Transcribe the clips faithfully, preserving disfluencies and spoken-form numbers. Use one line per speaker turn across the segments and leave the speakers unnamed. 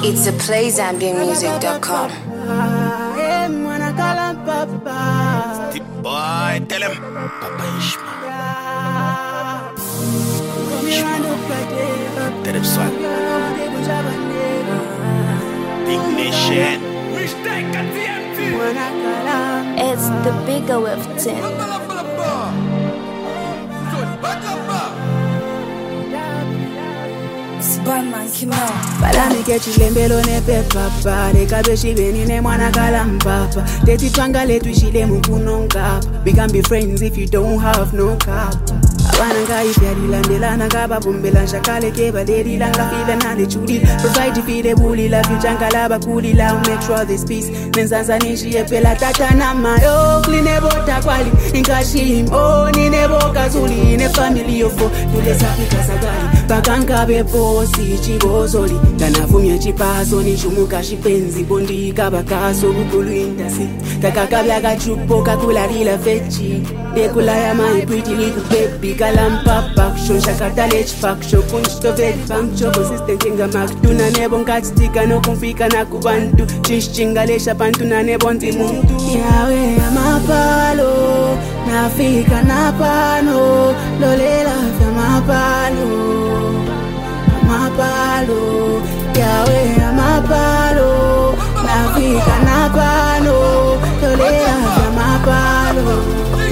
It's a play zambia music dot com.
Boy, tell him Papa Ishma. Tell him son. Big nation.
It's the bigger with ten.
Balani ke chilembelo ne pepapa Lekabe shibeni ne mwana kalampapa Teti twanga letu ishile mkuno nkapa We can be friends if you don't have no cup Abana nga ifyari landelana Kaba bumbela shakale keba Dedi langa fila nande chudi Provide fide buli la Fuchanga laba kuli la Make sure this peace Nenzanza nishi epela tata na mayo Kline bota kwali Inkashim Oh nine boka zuli Ne family yofo Tule sapika sagali Bakanka bepo Si chibozoli Kanafumia chipaso Ni shumuka shipenzi Bondi kabakaso Bukulu indasi Kakakabla kachupo Kakula lila fechi Dekula ya my pretty little baby Kalampapa Shonsha katalech pak Shokunch to vet bank Cho consistent inga mak Tuna nebon kachitika No kumfika na kubantu Chish chingalesha pantu na nebon timuntu Yawe ya mapalo Nafika na pano Lolela ya mapalo Mapalo, yawe ya mapalo Nafika na pano Tolea ya mapalo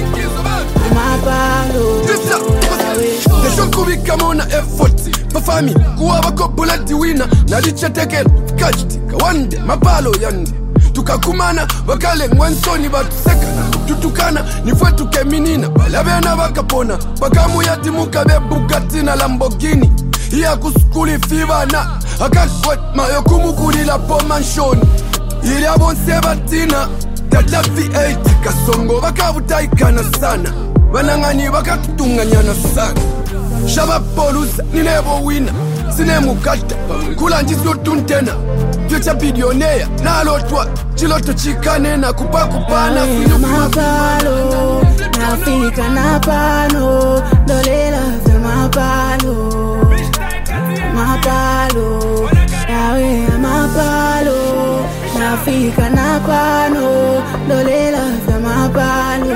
Mapalo
Nation kubika mona effort Pafami, kuwa wako bulati wina Nalicha teke kajti Kawande, mapalo yande Tukakumana, wakale mwansoni batu sekana Tutukana, nifwetu keminina Balabena wakapona Bakamu yatimuka be Bugatti na Lamborghini Iya kuskuli fibana Akakwet mayo kumukuli la po manshoni Ili abonse batina Tata V eight Kasongo bakabutaikana sana Banangani bakatutunganyana sana Shaba polusa ninebo wina Sinemu kata Kula njisyo tuntena Future billionaire Nalotwa Chiloto chikane na kupakupana
Mapalo Nafika na pano Dolela vya mapalo Mapalo Yawe ya mapalo Nafika na pano Dolela vya mapalo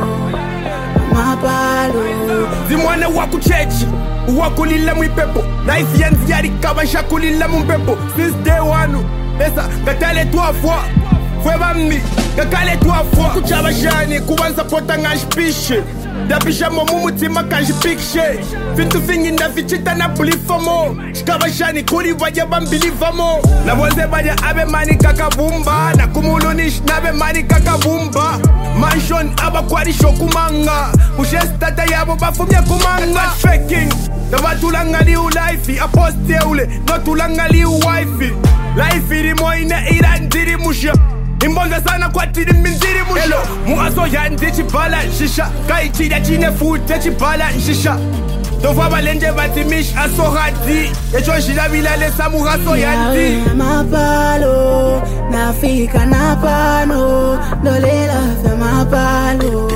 Mapalo
Zimwana waku chechi Waku lila mwipepo Life yanzi yari kabasha kulila mwipepo Since day one Besa katale trois fois Fwe bambi Kakale trois fois Kuchaba shani kuwanza pota ngashpishe Dapisha momu mutima kanjipikshe Fintu fingi na fichita na bulifamo Shikaba shani kuli waja bambilivamo Na waze baja abe mani kakabumba Na kumulunish nabe mani kakabumba Mansion aba kwari shokumanga Pushe stata yabo bafumya kumanga Faking Na batulanga li ulaifi Aposte ule No tulanga li uwaifi Life iri moine irandiri musha Imbonza sana kwa tiri minziri musha Hello, muaso yandi chibala nshisha Kaichida chine fute chibala nshisha Tova balenje batimish aso hati Echo shida bilale samu aso yandi
Yawe ya mapalo Nafika na pano Lolela vya mapalo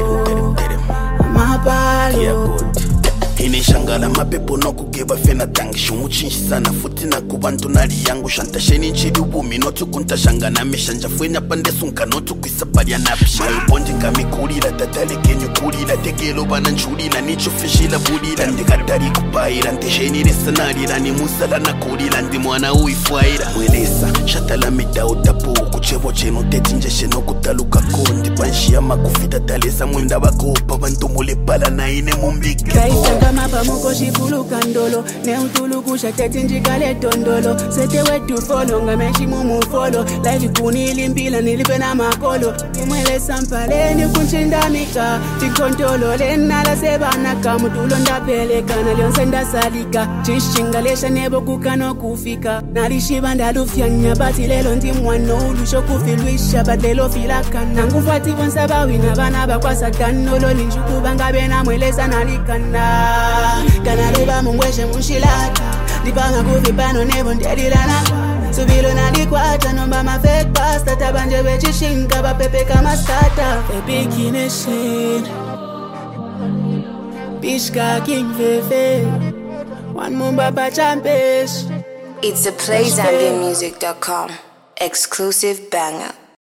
Mapalo
Inishangala mapepo no kugeba fena tangi Shumuchinshi sana futi na kubantu nari yangu Shanta sheni nchidi ubumi notu kunta shanga na meshanja Fwenya pande sunka notu kuisapari ya napisha Mayuponji kami kulila tatale kenyu kulila Tegelo bana nchulila nicho fishila bulila Ndekatari kupaira ntesheni resanarira Ni musala na kulila ndi mwana uifuaira Mwelesa shatala mida utapu Kuchebo cheno teti njeshe no kutaluka kondi Panshi ya makufita talesa mwenda wakopa Bantu mule pala na ine mumbika
Mapa muko shifulu kandolo Ne utulu kusha teti njikale tondolo Sete wetu follow nga meshi mumu follow Life kunili mpila nilipe na makolo Imwele sampale ni kunchindamika Tikontolo lena la sebanaka Mutulo ndapeleka na lionse ndasalika Chishingalesha nebo kukano kufika Nalishiba ndalufyanya bati lelo ndi mwano Ulusho kufilwisha bat lelo filaka Nangufati wonsaba wina bana bakwa sakano Loli njuku banga bena mweleza nalikana Kana leba mungweshe mushilata Dipanga kufipano nebo ndedilana Subilo nalikwata nomba ma fake pasta Tabanje wechishinka bapepe kama stata Febiki nation Bishka king fefe One mumba pa champish
It's the play zambia music dot com exclusive banger.